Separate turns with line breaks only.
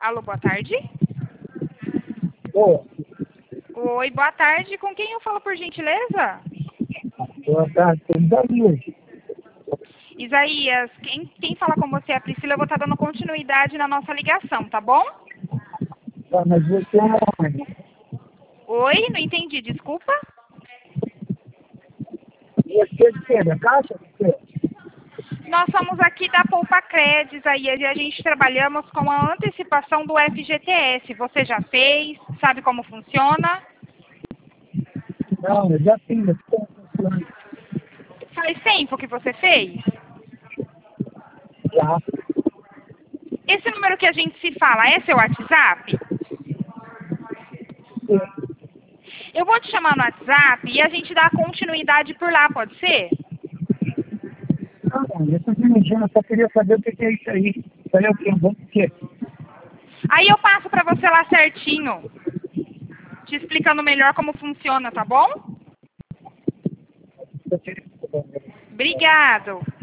Alô, boa tarde.
Boa.
Oi, boa tarde. Com quem eu falo, por gentileza?
Boa tarde, tudo bem?
Isaías, quem fala com você é a Priscila. Eu vou estar dando continuidade na nossa ligação, tá bom?
Tá, mas você é onde?
Oi, não entendi, desculpa.
Você de quê? Da Caixa? Você?
Nós somos aqui da Poupa Cred, Isaías, e a gente trabalhamos com a antecipação do FGTS. Você já fez? Sabe como funciona?
Não, eu já fiz. Como funciona?
Faz tempo que você fez?
Já.
Esse número que a gente se fala é seu WhatsApp? Eu vou te chamar no WhatsApp e a gente dá continuidade por lá, pode ser?
Não, eu tô dirigindo, eu só queria saber o que é isso aí. Isso aí é o quê? Bom por quê?
Aí eu passo pra você lá certinho, te explicando melhor como funciona, tá bom? Obrigado.